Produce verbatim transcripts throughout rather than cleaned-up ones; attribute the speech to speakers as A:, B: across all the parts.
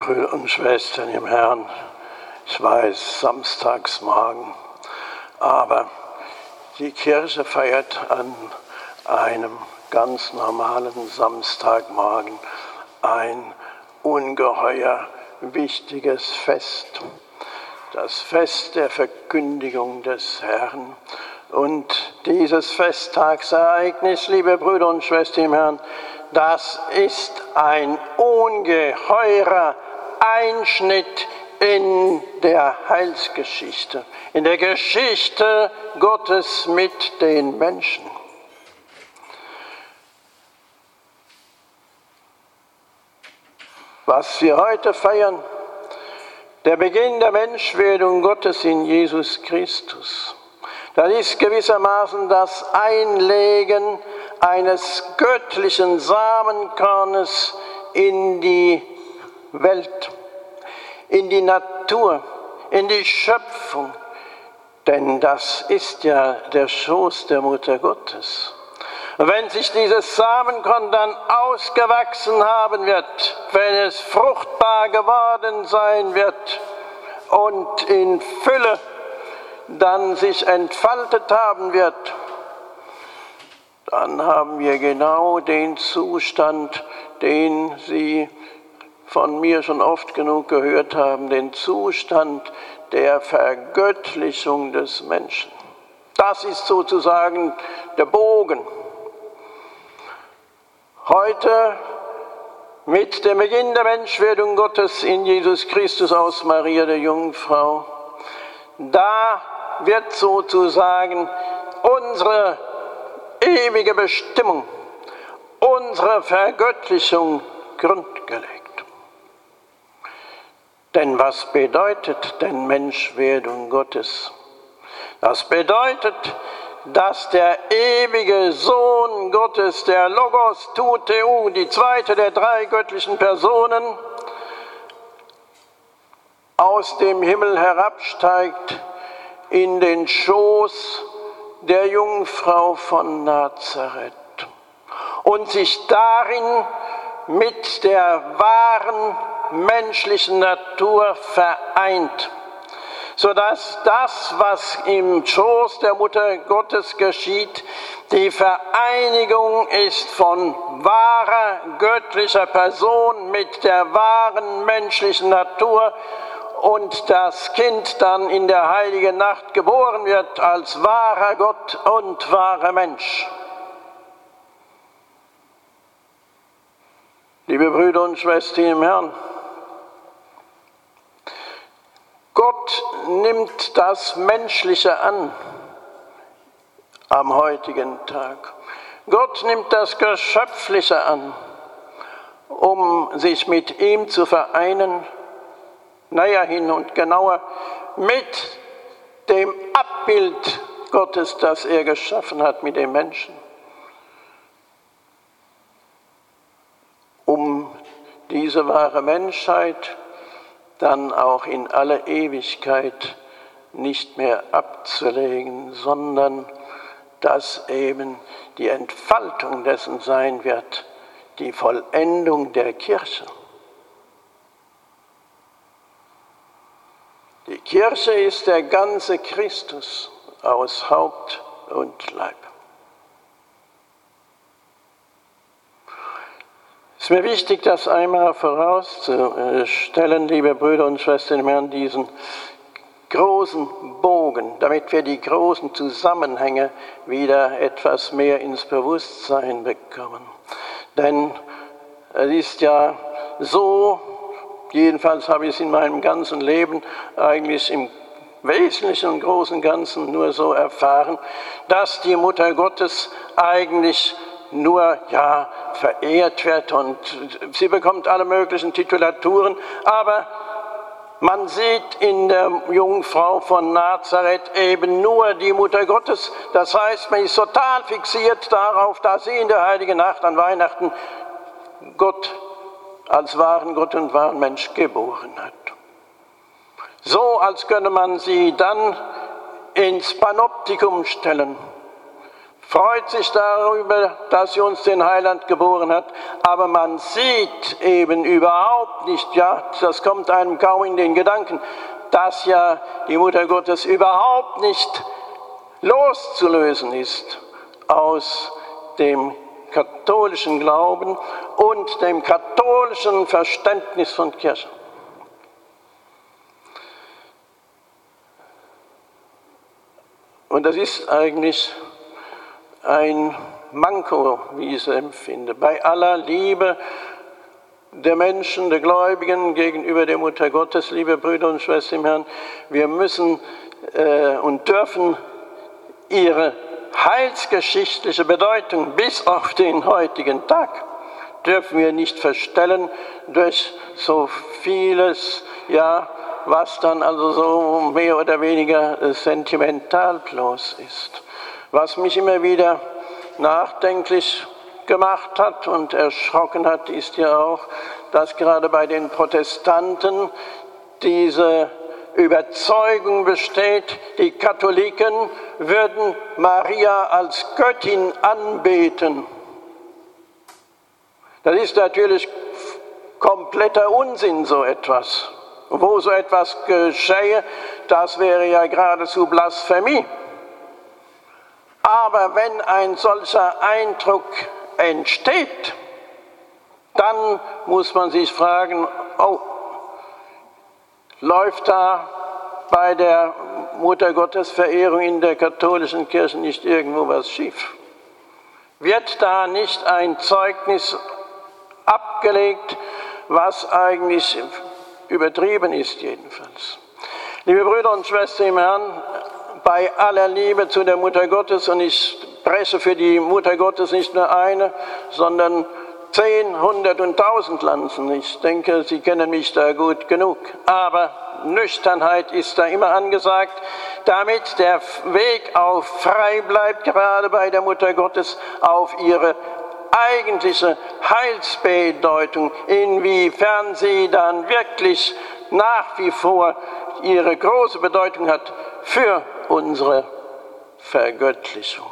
A: Brüder und Schwestern im Herrn, ich weiß, Samstagsmorgen, aber die Kirche feiert an einem ganz normalen Samstagmorgen ein ungeheuer wichtiges Fest, das Fest der Verkündigung des Herrn. Und dieses Festtagsereignis, liebe Brüder und Schwestern im Herrn, das ist ein ungeheurer Einschnitt in der Heilsgeschichte, in der Geschichte Gottes mit den Menschen. Was wir heute feiern, der Beginn der Menschwerdung Gottes in Jesus Christus, das ist gewissermaßen das Einlegen eines göttlichen Samenkornes in die Welt, in die Natur, in die Schöpfung. Denn das ist ja der Schoß der Mutter Gottes. Und wenn sich dieses Samenkorn dann ausgewachsen haben wird, wenn es fruchtbar geworden sein wird und in Fülle dann sich entfaltet haben wird, dann haben wir genau den Zustand, den Sie von mir schon oft genug gehört haben, den Zustand der Vergöttlichung des Menschen. Das ist sozusagen der Bogen. Heute mit dem Beginn der Menschwerdung Gottes in Jesus Christus aus Maria der Jungfrau, da wird sozusagen unsere ewige Bestimmung, unsere Vergöttlichung grundgelegt. Denn was bedeutet denn Menschwerdung Gottes? Das bedeutet, dass der ewige Sohn Gottes, der Logos Theou, die zweite der drei göttlichen Personen, aus dem Himmel herabsteigt in den Schoß der Jungfrau von Nazareth und sich darin mit der wahren menschlichen Natur vereint, sodass das, was im Schoß der Mutter Gottes geschieht, die Vereinigung ist von wahrer göttlicher Person mit der wahren menschlichen Natur, und das Kind dann in der heiligen Nacht geboren wird als wahrer Gott und wahrer Mensch. Liebe Brüder und Schwestern im Herrn, Gott nimmt das Menschliche an am heutigen Tag. Gott nimmt das Geschöpfliche an, um sich mit ihm zu vereinen, näher hin und genauer mit dem Abbild Gottes, das er geschaffen hat, mit dem Menschen, um diese wahre Menschheit dann auch in alle Ewigkeit nicht mehr abzulegen, sondern dass eben die Entfaltung dessen sein wird, die Vollendung der Kirche. Die Kirche ist der ganze Christus aus Haupt und Leib. Es ist mir wichtig, das einmal vorauszustellen, liebe Brüder und Schwestern im Herrn, diesen großen Bogen, damit wir die großen Zusammenhänge wieder etwas mehr ins Bewusstsein bekommen. Denn es ist ja so, jedenfalls habe ich es in meinem ganzen Leben eigentlich im Wesentlichen und Großen und Ganzen nur so erfahren, dass die Mutter Gottes eigentlich nur ja verehrt wird und sie bekommt alle möglichen Titulaturen, aber man sieht in der Jungfrau von Nazareth eben nur die Mutter Gottes. Das heißt, man ist total fixiert darauf, dass sie in der heiligen Nacht an Weihnachten Gott als wahren Gott und wahren Mensch geboren hat. So, als könne man sie dann ins Panoptikum stellen, freut sich darüber, dass sie uns den Heiland geboren hat, aber man sieht eben überhaupt nicht, ja, das kommt einem kaum in den Gedanken, dass ja die Mutter Gottes überhaupt nicht loszulösen ist aus dem katholischen Glauben und dem katholischen Verständnis von Kirche. Und das ist eigentlich ein Manko, wie ich es empfinde, bei aller Liebe der Menschen, der Gläubigen gegenüber der Mutter Gottes, liebe Brüder und Schwestern im Herrn, wir müssen äh, und dürfen ihre heilsgeschichtliche Bedeutung bis auf den heutigen Tag dürfen wir nicht verstellen durch so vieles, ja, was dann also so mehr oder weniger sentimental bloß ist. Was mich immer wieder nachdenklich gemacht hat und erschrocken hat, ist ja auch, dass gerade bei den Protestanten diese Überzeugung besteht, die Katholiken würden Maria als Göttin anbeten. Das ist natürlich kompletter Unsinn, so etwas. Wo so etwas geschehe, das wäre ja geradezu Blasphemie. Aber wenn ein solcher Eindruck entsteht, dann muss man sich fragen, oh, läuft da bei der Muttergottesverehrung in der katholischen Kirche nicht irgendwo was schief? Wird da nicht ein Zeugnis abgelegt, was eigentlich übertrieben ist jedenfalls? Liebe Brüder und Schwestern im Herrn, bei aller Liebe zu der Mutter Gottes, und ich spreche für die Mutter Gottes nicht nur eine, sondern zehn, hundert und tausend Lanzen. Ich denke, Sie kennen mich da gut genug. Aber Nüchternheit ist da immer angesagt, damit der Weg auch frei bleibt, gerade bei der Mutter Gottes, auf ihre eigentliche Heilsbedeutung, inwiefern sie dann wirklich nach wie vor ihre große Bedeutung hat für unsere Vergöttlichung.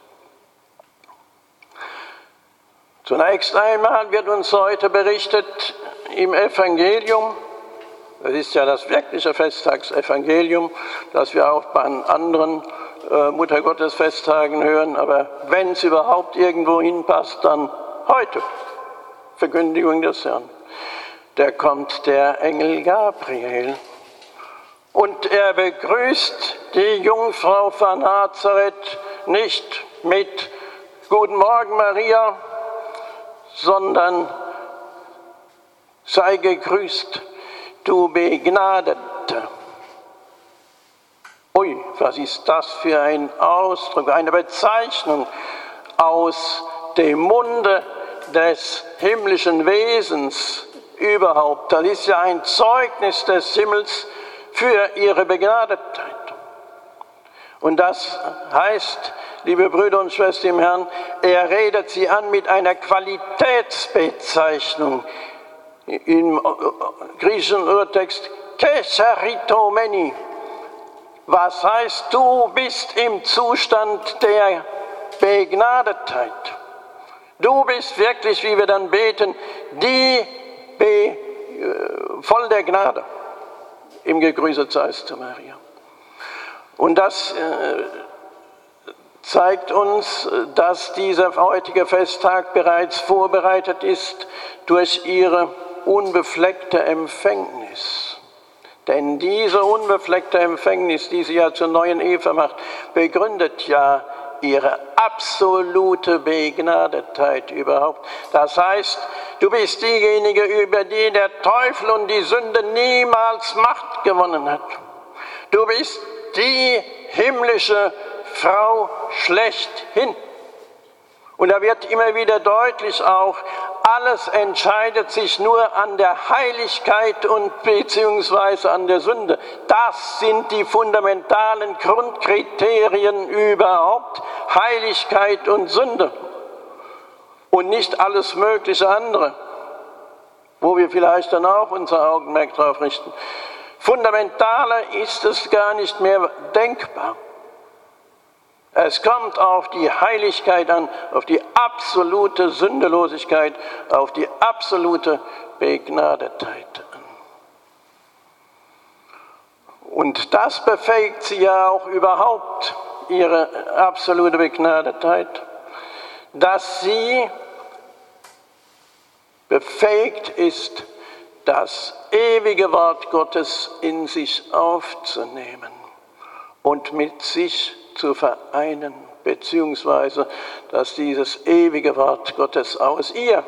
A: Zunächst einmal wird uns heute berichtet im Evangelium, das ist ja das wirkliche Festtagsevangelium, das wir auch bei anderen äh, Muttergottesfesttagen hören, aber wenn es überhaupt irgendwo hinpasst, dann heute, Verkündigung des Herrn. Da kommt der Engel Gabriel und er begrüßt die Jungfrau von Nazareth nicht mit Guten Morgen Maria, sondern sei gegrüßt, du Begnadete. Ui, was ist das für ein Ausdruck, eine Bezeichnung aus dem Munde des himmlischen Wesens überhaupt. Das ist ja ein Zeugnis des Himmels für ihre Begnadetheit. Und das heißt, liebe Brüder und Schwestern im Herrn, er redet sie an mit einer Qualitätsbezeichnung. Im griechischen Urtext, Kecharitomeni. Was heißt, du bist im Zustand der Begnadetheit. Du bist wirklich, wie wir dann beten, die Be, voll der Gnade. Im Gegrüßet seist du, Maria. Und das äh, zeigt uns, dass dieser heutige Festtag bereits vorbereitet ist durch ihre unbefleckte Empfängnis. Denn diese unbefleckte Empfängnis, die sie ja zur neuen Eva macht, begründet ja ihre absolute Begnadetheit überhaupt. Das heißt, du bist diejenige, über die der Teufel und die Sünde niemals Macht gewonnen hat. Du bist die himmlische Frau schlechthin. Und da wird immer wieder deutlich auch, alles entscheidet sich nur an der Heiligkeit und beziehungsweise an der Sünde. Das sind die fundamentalen Grundkriterien überhaupt, Heiligkeit und Sünde. Und nicht alles mögliche andere, wo wir vielleicht dann auch unser Augenmerk drauf richten. Fundamentaler ist es gar nicht mehr denkbar. Es kommt auf die Heiligkeit an, auf die absolute Sündelosigkeit, auf die absolute Begnadetheit an. Und das befähigt sie ja auch überhaupt, ihre absolute Begnadetheit, dass sie befähigt ist, das ewige Wort Gottes in sich aufzunehmen und mit sich zu vereinen, beziehungsweise dass dieses ewige Wort Gottes aus ihr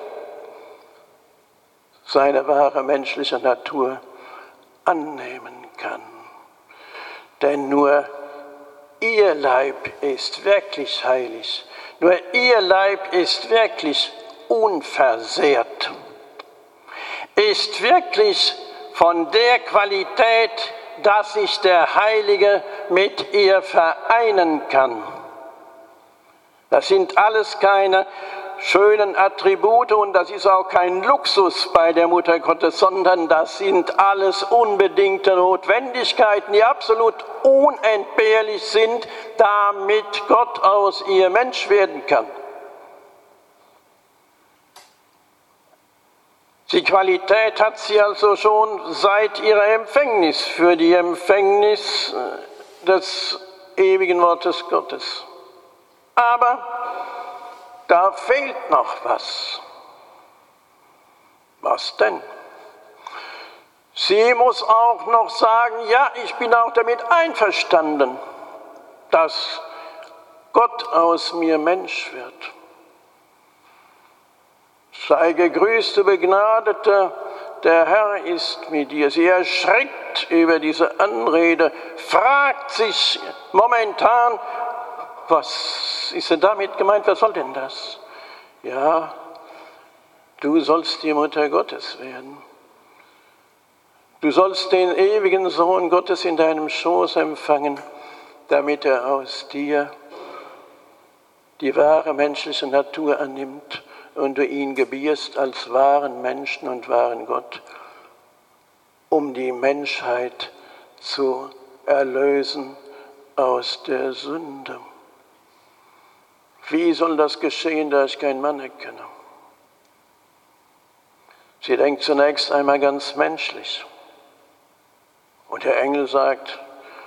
A: seine wahre menschliche Natur annehmen kann. Denn nur ihr Leib ist wirklich heilig, nur ihr Leib ist wirklich unversehrt, ist wirklich von der Qualität, dass sich der Heilige mit ihr vereinen kann. Das sind alles keine schönen Attribute und das ist auch kein Luxus bei der Mutter Gottes, sondern das sind alles unbedingte Notwendigkeiten, die absolut unentbehrlich sind, damit Gott aus ihr Mensch werden kann. Die Qualität hat sie also schon seit ihrer Empfängnis, für die Empfängnis des ewigen Wortes Gottes. Aber da fehlt noch was. Was denn? Sie muss auch noch sagen, ja, ich bin auch damit einverstanden, dass Gott aus mir Mensch wird. Sei gegrüßt, du Begnadete, der Herr ist mit dir. Sie erschrickt über diese Anrede, fragt sich momentan, was ist denn damit gemeint, was soll denn das? Ja, du sollst die Mutter Gottes werden. Du sollst den ewigen Sohn Gottes in deinem Schoß empfangen, damit er aus dir die wahre menschliche Natur annimmt und du ihn gebierst als wahren Menschen und wahren Gott, um die Menschheit zu erlösen aus der Sünde. Wie soll das geschehen, da ich keinen Mann erkenne? Sie denkt zunächst einmal ganz menschlich. Und der Engel sagt,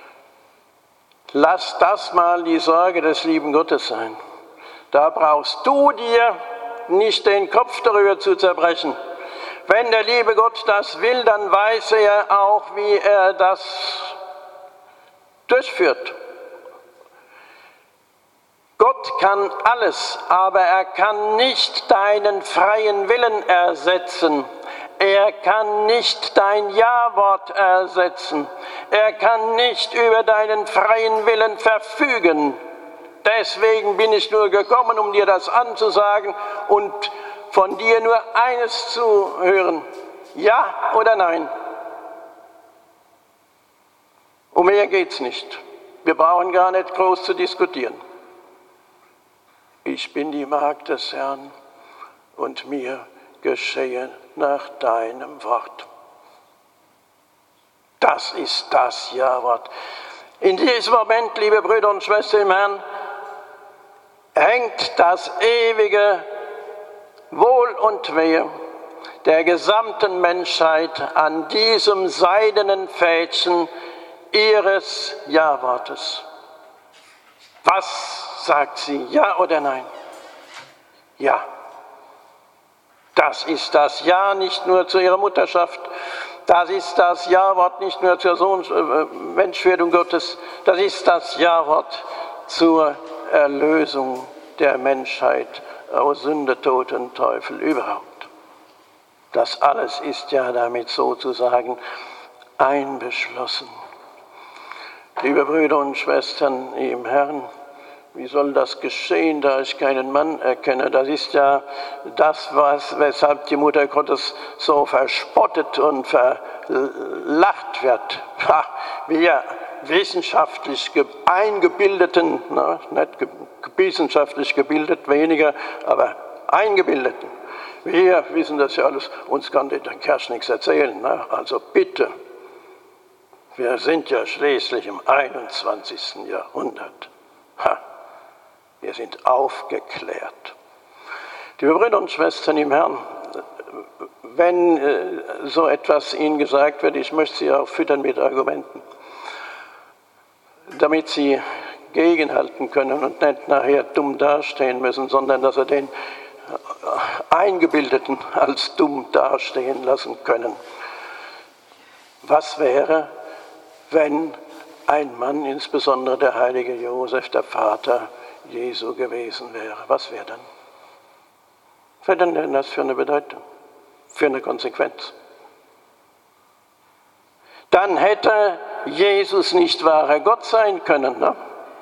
A: lass das mal die Sorge des lieben Gottes sein. Da brauchst du dir nicht den Kopf darüber zu zerbrechen. Wenn der liebe Gott das will, dann weiß er auch, wie er das durchführt. Gott kann alles, aber er kann nicht deinen freien Willen ersetzen. Er kann nicht dein Ja-Wort ersetzen. Er kann nicht über deinen freien Willen verfügen. Deswegen bin ich nur gekommen, um dir das anzusagen und von dir nur eines zu hören. Ja oder nein? Um mehr geht's nicht. Wir brauchen gar nicht groß zu diskutieren. Ich bin die Magd des Herrn und mir geschehe nach deinem Wort. Das ist das Ja-Wort. In diesem Moment, liebe Brüder und Schwestern im Herrn, hängt das ewige Wohl und Wehe der gesamten Menschheit an diesem seidenen Fädchen ihres Ja-Wortes. Was sagt sie, ja oder nein? Ja. Das ist das Ja nicht nur zu ihrer Mutterschaft, das ist das Ja-Wort nicht nur zur Sohn, äh, Menschwerdung Gottes, das ist das Ja-Wort zur Erlösung der Menschheit aus Sünde, Tod und Teufel überhaupt. Das alles ist ja damit sozusagen einbeschlossen. Liebe Brüder und Schwestern im Herrn, wie soll das geschehen, da ich keinen Mann erkenne? Das ist ja das, was, weshalb die Mutter Gottes so verspottet und verlacht wird. Ha, wir wissenschaftlich eingebildeten, na, nicht ge wissenschaftlich gebildet, weniger, aber eingebildeten. Wir wissen das ja alles, uns kann der Kersch nichts erzählen. Na? Also bitte, wir sind ja schließlich im einundzwanzigsten Jahrhundert. Ha. Wir sind aufgeklärt. Liebe Brüder und Schwestern im Herrn, wenn äh, so etwas Ihnen gesagt wird, ich möchte Sie auch füttern mit Argumenten, damit Sie gegenhalten können und nicht nachher dumm dastehen müssen, sondern dass Sie den Eingebildeten als dumm dastehen lassen können. Was wäre, wenn ein Mann, insbesondere der heilige Josef, der Vater Jesu gewesen wäre? Was wäre dann? Was wäre denn das für eine Bedeutung, für eine Konsequenz? Dann hätte Jesus nicht wahrer Gott sein können. Ne?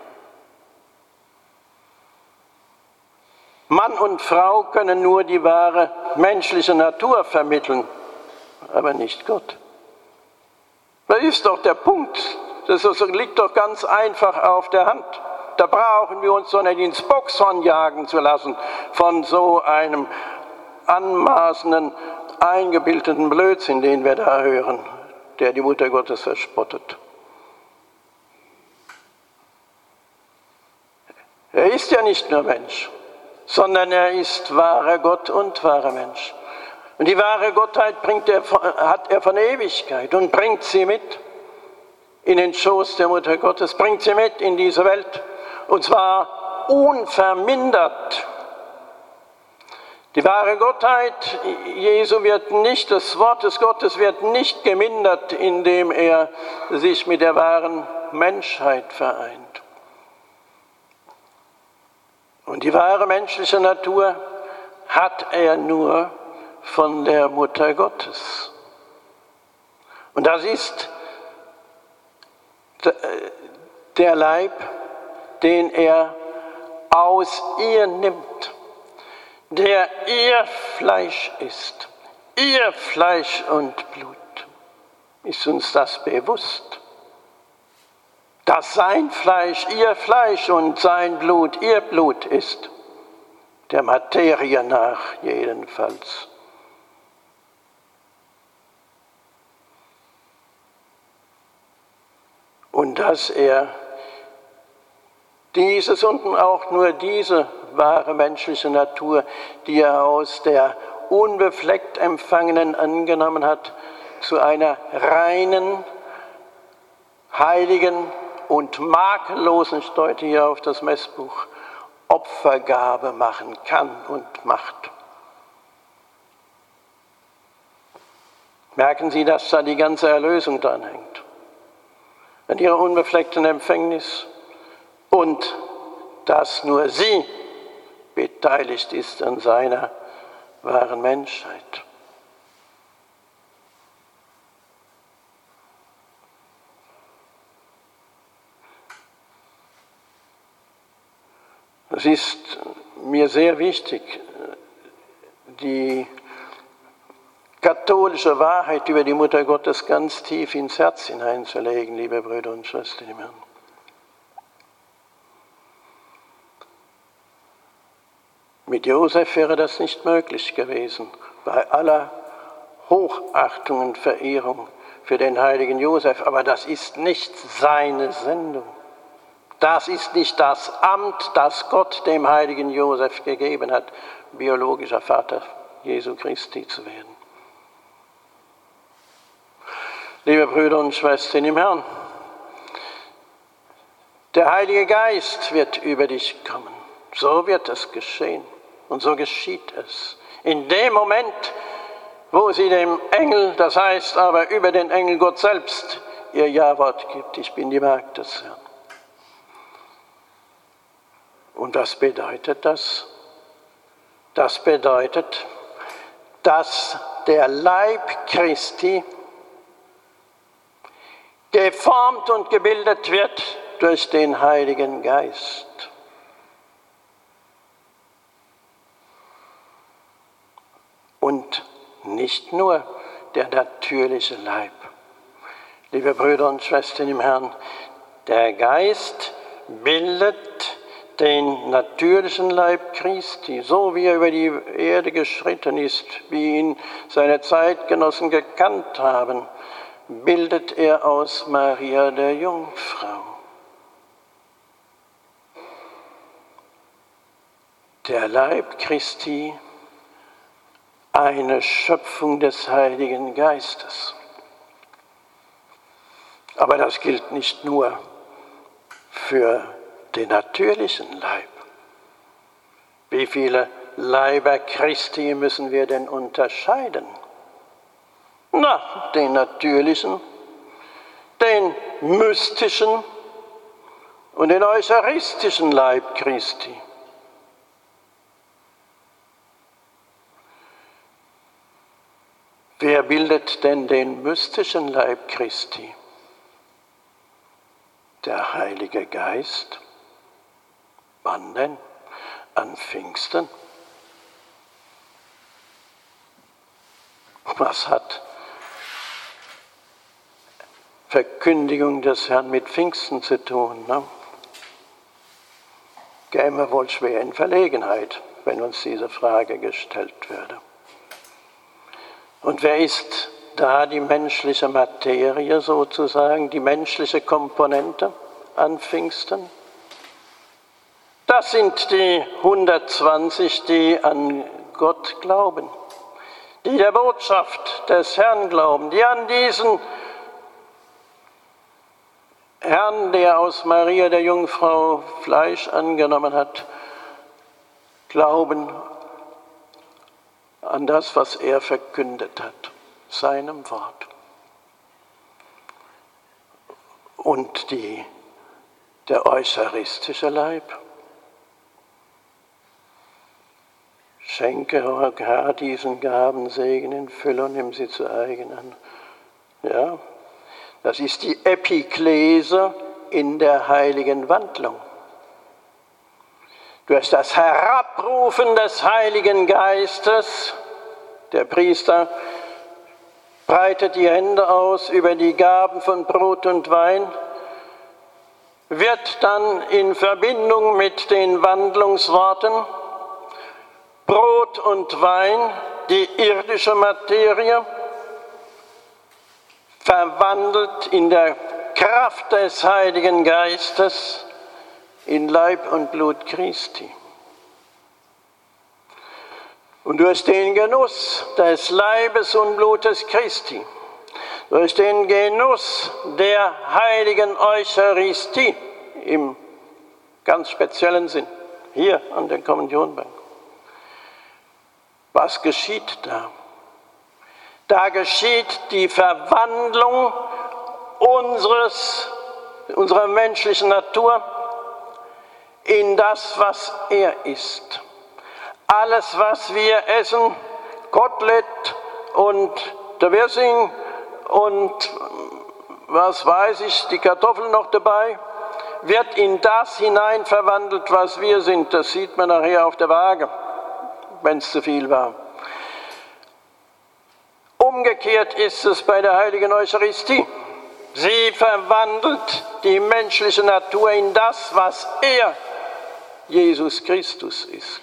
A: Mann und Frau können nur die wahre menschliche Natur vermitteln, aber nicht Gott. Das ist doch der Punkt. Das liegt doch ganz einfach auf der Hand. Da brauchen wir uns doch nicht ins Boxhorn jagen zu lassen von so einem anmaßenden, eingebildeten Blödsinn, den wir da hören, der die Mutter Gottes verspottet. Er ist ja nicht nur Mensch, sondern er ist wahrer Gott und wahrer Mensch. Und die wahre Gottheit bringt er, hat er von Ewigkeit und bringt sie mit in den Schoß der Mutter Gottes, bringt sie mit in diese Welt, und zwar unvermindert. Die wahre Gottheit Jesu wird nicht, des Wortes Gottes wird nicht gemindert, indem er sich mit der wahren Menschheit vereint. Und die wahre menschliche Natur hat er nur von der Mutter Gottes. Und das ist der Leib, den er aus ihr nimmt, der ihr Fleisch ist, ihr Fleisch und Blut. Ist uns das bewusst? Dass sein Fleisch ihr Fleisch und sein Blut ihr Blut ist, der Materie nach jedenfalls. Und dass er dieses und auch nur diese wahre menschliche Natur, die er aus der unbefleckt Empfangenen angenommen hat, zu einer reinen, heiligen und makellosen, ich deute hier auf das Messbuch, Opfergabe machen kann und macht. Merken Sie, dass da die ganze Erlösung dran hängt? An ihrer unbefleckten Empfängnis und dass nur sie beteiligt ist an seiner wahren Menschheit. Es ist mir sehr wichtig, die katholische Wahrheit über die Mutter Gottes ganz tief ins Herz hineinzulegen, liebe Brüder und Schwestern im Herrn. Mit Josef wäre das nicht möglich gewesen, bei aller Hochachtung und Verehrung für den heiligen Josef, aber das ist nicht seine Sendung. Das ist nicht das Amt, das Gott dem heiligen Josef gegeben hat, biologischer Vater Jesu Christi zu werden. Liebe Brüder und Schwestern im Herrn, der Heilige Geist wird über dich kommen. So wird es geschehen und so geschieht es. In dem Moment, wo sie dem Engel, das heißt aber über den Engel Gott selbst, ihr Ja-Wort gibt, ich bin die Magd des Herrn. Und was bedeutet das? Das bedeutet, dass der Leib Christi geformt und gebildet wird durch den Heiligen Geist. Und nicht nur der natürliche Leib. Liebe Brüder und Schwestern im Herrn, der Geist bildet den natürlichen Leib Christi, so wie er über die Erde geschritten ist, wie ihn seine Zeitgenossen gekannt haben, bildet er aus Maria der Jungfrau. der Leib Christi eine Schöpfung des Heiligen Geistes. Aber das gilt nicht nur für den natürlichen Leib. Wie viele Leiber Christi müssen wir denn unterscheiden? Na, den natürlichen, den mystischen und den eucharistischen Leib Christi. Wer bildet denn den mystischen Leib Christi? Der Heilige Geist. Wann denn? An Pfingsten. Was hat Verkündigung des Herrn mit Pfingsten zu tun? Ne? Käme wohl schwer in Verlegenheit, wenn uns diese Frage gestellt würde. Und wer ist da die menschliche Materie sozusagen, die menschliche Komponente an Pfingsten? Das sind die hundertzwanzig, die an Gott glauben, die der Botschaft des Herrn glauben, die an diesen Herrn, der aus Maria der Jungfrau Fleisch angenommen hat, glauben an das, was er verkündet hat, seinem Wort. Und die, der eucharistische Leib. Schenke, o Herr, diesen Gabensegen in Fülle und nimm sie zu eigen an. Ja, das ist die Epiklese in der heiligen Wandlung. Durch das Herabrufen des Heiligen Geistes, der Priester breitet die Hände aus über die Gaben von Brot und Wein, wird dann in Verbindung mit den Wandlungsworten Brot und Wein, die irdische Materie, verwandelt in der Kraft des Heiligen Geistes in Leib und Blut Christi. Und durch den Genuss des Leibes und Blutes Christi, durch den Genuss der heiligen Eucharistie im ganz speziellen Sinn, hier an der Kommunionbank. Was geschieht da? Da geschieht die Verwandlung unseres, unserer menschlichen Natur in das, was er ist. Alles, was wir essen, Kotelett und der Wirsing und was weiß ich, die Kartoffeln noch dabei, wird in das hinein verwandelt, was wir sind. Das sieht man nachher auf der Waage, wenn es zu viel war. Umgekehrt ist es bei der heiligen Eucharistie. Sie verwandelt die menschliche Natur in das, was er, Jesus Christus, ist.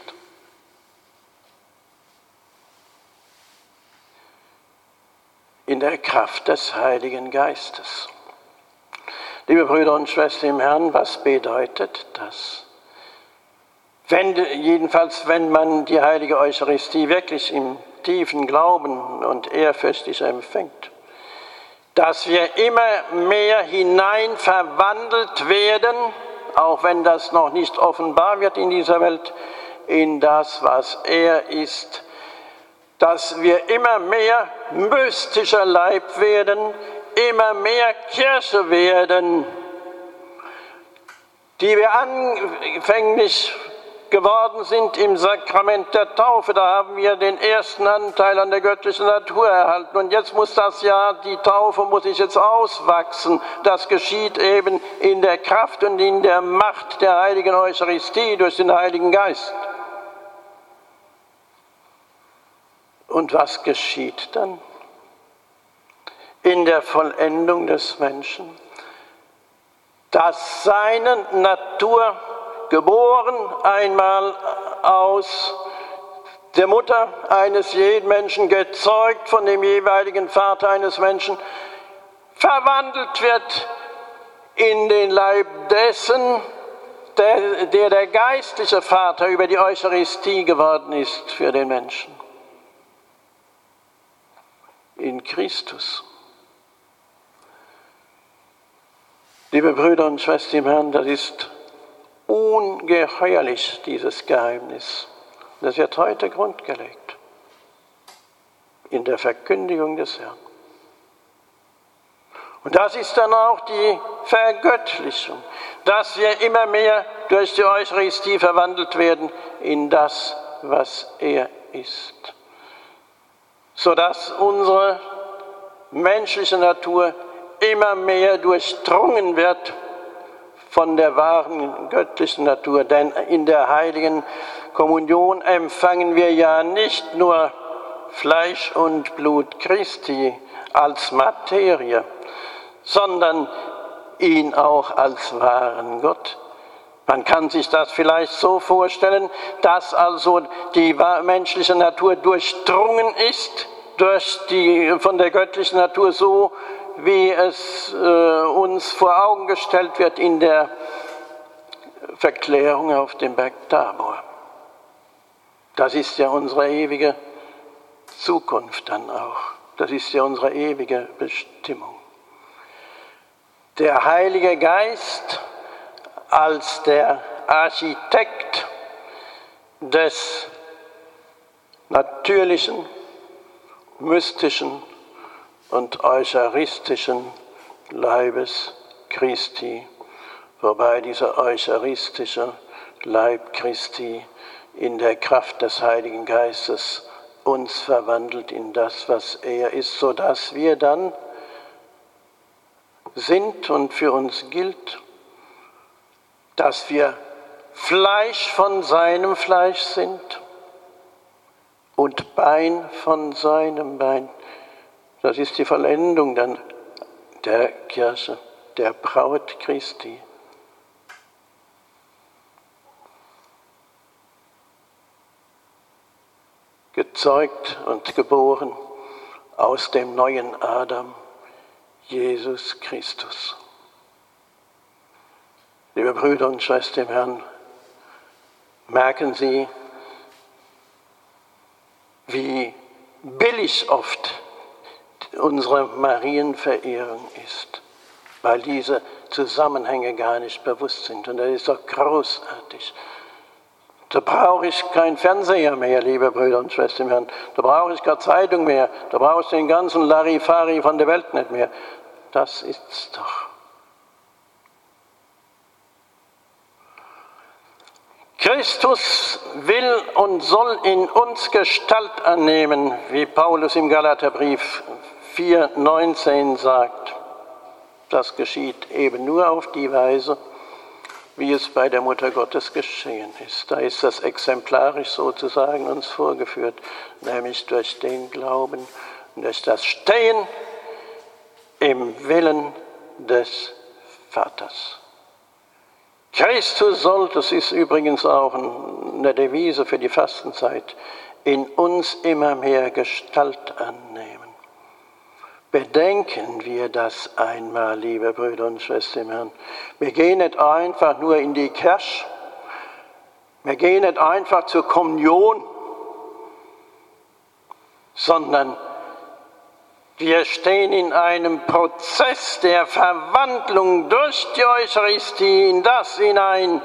A: In der Kraft des Heiligen Geistes. Liebe Brüder und Schwestern im Herrn, was bedeutet das? Wenn, jedenfalls, wenn man die heilige Eucharistie wirklich im tiefen Glauben und ehrfürchtig empfängt, dass wir immer mehr hinein verwandelt werden, auch wenn das noch nicht offenbar wird in dieser Welt, in das, was er ist, dass wir immer mehr mystischer Leib werden, immer mehr Kirche werden, die wir anfänglich geworden sind im Sakrament der Taufe. Da haben wir den ersten Anteil an der göttlichen Natur erhalten. Und jetzt muss das ja, die Taufe muss ich jetzt auswachsen. Das geschieht eben in der Kraft und in der Macht der heiligen Eucharistie durch den Heiligen Geist. Und was geschieht dann? In der Vollendung des Menschen, dass seine Natur, geboren einmal aus der Mutter eines jeden Menschen, gezeugt von dem jeweiligen Vater eines Menschen, verwandelt wird in den Leib dessen, der, der der geistliche Vater über die Eucharistie geworden ist für den Menschen. In Christus. Liebe Brüder und Schwestern im Herrn, das ist ungeheuerlich, dieses Geheimnis. Das wird heute grundgelegt in der Verkündigung des Herrn. Und das ist dann auch die Vergöttlichung, dass wir immer mehr durch die Eucharistie verwandelt werden in das, was er ist. Sodass unsere menschliche Natur immer mehr durchdrungen wird von der wahren göttlichen Natur. Denn in der heiligen Kommunion empfangen wir ja nicht nur Fleisch und Blut Christi als Materie, sondern ihn auch als wahren Gott. Man kann sich das vielleicht so vorstellen, dass also die menschliche Natur durchdrungen ist durch die, von der göttlichen Natur, so wie es äh, uns vor Augen gestellt wird in der Verklärung auf dem Berg Tabor. Das ist ja unsere ewige Zukunft dann auch. Das ist ja unsere ewige Bestimmung. Der Heilige Geist als der Architekt des natürlichen, mystischen und eucharistischen Leibes Christi, wobei dieser eucharistische Leib Christi in der Kraft des Heiligen Geistes uns verwandelt in das, was er ist, sodass wir dann sind und für uns gilt, dass wir Fleisch von seinem Fleisch sind und Bein von seinem Bein. Das ist die Vollendung dann der Kirche, der Braut Christi. Gezeugt und geboren aus dem neuen Adam, Jesus Christus. Liebe Brüder und Schwestern im Herrn, merken Sie, wie billig oft unsere Marienverehrung ist, weil diese Zusammenhänge gar nicht bewusst sind. Und das ist doch großartig. Da brauche ich keinen Fernseher mehr, liebe Brüder und Schwestern im Herrn. Da brauche ich keine Zeitung mehr. Da brauche ich den ganzen Larifari von der Welt nicht mehr. Das ist's doch. Christus will und soll in uns Gestalt annehmen, wie Paulus im Galaterbrief vier neunzehn sagt. Das geschieht eben nur auf die Weise, wie es bei der Mutter Gottes geschehen ist. Da ist das exemplarisch sozusagen uns vorgeführt, nämlich durch den Glauben, durch das Stehen im Willen des Vaters. Christus soll, das ist übrigens auch eine Devise für die Fastenzeit, in uns immer mehr Gestalt annehmen. Bedenken wir das einmal, liebe Brüder und Schwestern im Herrn. Wir gehen nicht einfach nur in die Kirche, wir gehen nicht einfach zur Kommunion, sondern wir stehen in einem Prozess der Verwandlung durch die Eucharistie in das hinein,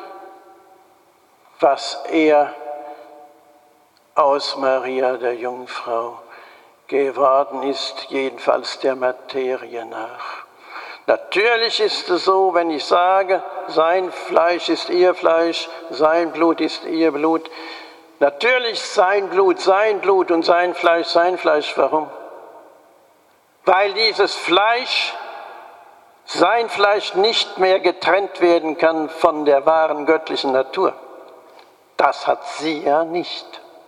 A: was er aus Maria der Jungfrau geworden ist, jedenfalls der Materie nach. Natürlich ist es so, wenn ich sage, sein Fleisch ist ihr Fleisch, sein Blut ist ihr Blut. Natürlich sein Blut, sein Blut und sein Fleisch, sein Fleisch. Warum? Weil dieses Fleisch, sein Fleisch nicht mehr getrennt werden kann von der wahren göttlichen Natur. Das hat sie ja nicht.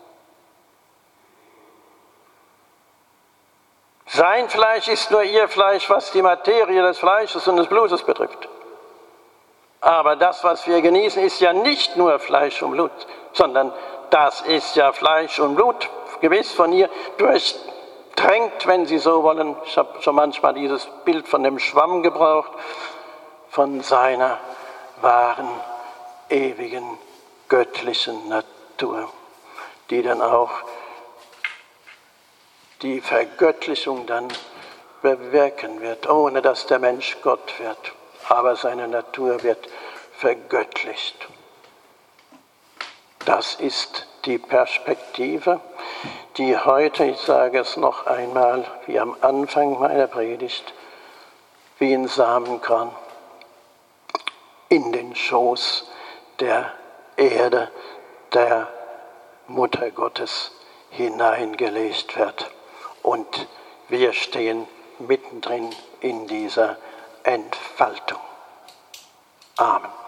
A: Sein Fleisch ist nur ihr Fleisch, was die Materie des Fleisches und des Blutes betrifft. Aber das, was wir genießen, ist ja nicht nur Fleisch und Blut, sondern das ist ja Fleisch und Blut, gewiss von ihr durchtränkt, wenn Sie so wollen. Ich habe schon manchmal dieses Bild von dem Schwamm gebraucht, von seiner wahren ewigen, göttlichen Natur, die dann auch die Vergöttlichung dann bewirken wird, ohne dass der Mensch Gott wird. Aber seine Natur wird vergöttlicht. Das ist die Perspektive, die heute, ich sage es noch einmal, wie am Anfang meiner Predigt, wie ein Samenkorn in den Schoß der Erde, der Mutter Gottes hineingelegt wird. Und wir stehen mittendrin in dieser Entfaltung. Amen.